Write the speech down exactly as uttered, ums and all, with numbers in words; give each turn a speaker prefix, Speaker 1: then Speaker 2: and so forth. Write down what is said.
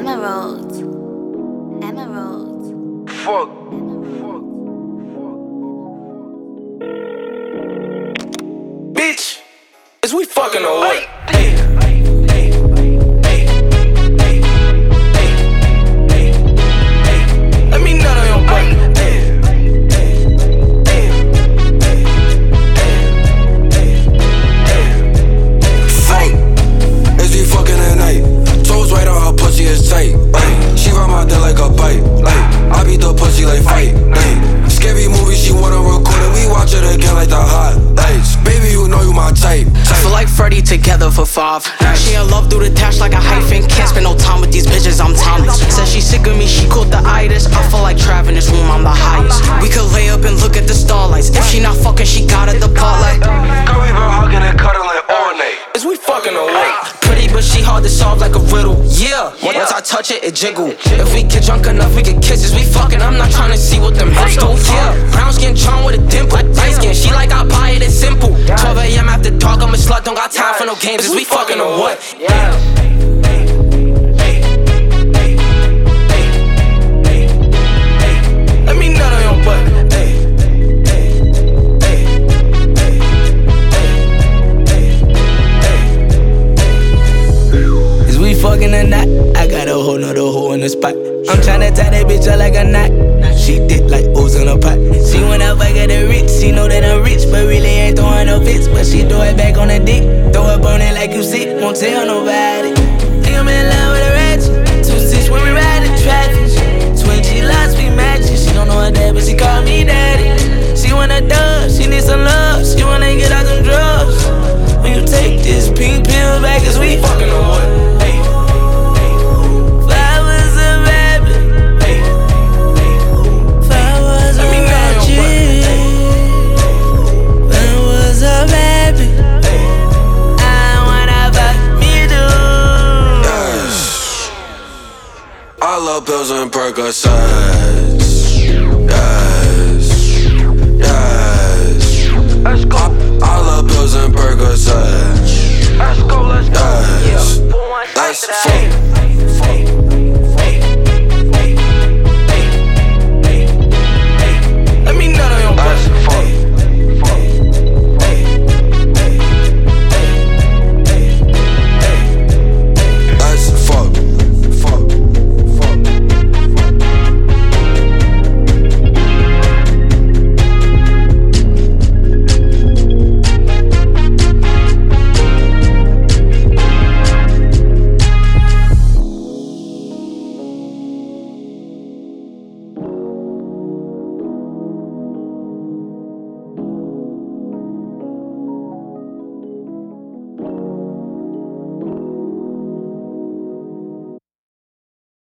Speaker 1: Emerald. Emerald.
Speaker 2: Fuck. Bitch, is we fucking or what? Hey. Let me nut on your butt. Fuck. Is we fucking at night? Toes right on her pussy is tight. Ay. She ride my dick like a bite. Ay. I beat the pussy like fight. Ay. Scary movie, she wanna record it. We watch it again like the highlights. Baby, you know you my type.
Speaker 3: I feel like Freddy together for five. She in love through the dash like a hyphen. Can't spend no time with these bitches, I'm timeless. Says she sick of me, she caught the itis. I feel like Trav in this room, I'm the highest. We could lay up and look at the starlights. If she not fucking, she got at the part like.
Speaker 2: Girl, we been hugging and cuddling all night. Is we fucking or what?
Speaker 3: Pretty, but she hard to solve like a riddle. Yeah, once I touch it, it jiggle. If we get drunk enough, we get kisses. We fucking, I'm not trying to see what them hips do. Yeah, brown skin charm with a dimple. Light skin, she like I buy it, it's simple. twelve a m after dark, I'm a slut, don't got time for no games. Is we fucking or what? Yeah. Let me nut on your butt. Is we fucking or not? I got a whole nother hole in the spot. I'm tryna tie that bitch up like a knot. She dip like O's in a pot. She wanna fuck at the rich. She know that I'm rich, but really ain't throwing no fits. But she throw it back on the dick. Throw it on it like you sick. Won't tell nobody. Think I'm in love with a ratchet. Two six when we ride the traffic. Twenty lots we matching. She don't know her dad, but she call me daddy. She wanna dub, she need some love. She wanna get out them drugs. When you take this pink pill back, is we
Speaker 2: fucking or what? I love pills and Percocets. Yes, yes. Let's go. I, I love pills and Percocets. Let's go, let's go. Yes, yeah. Let's fuck.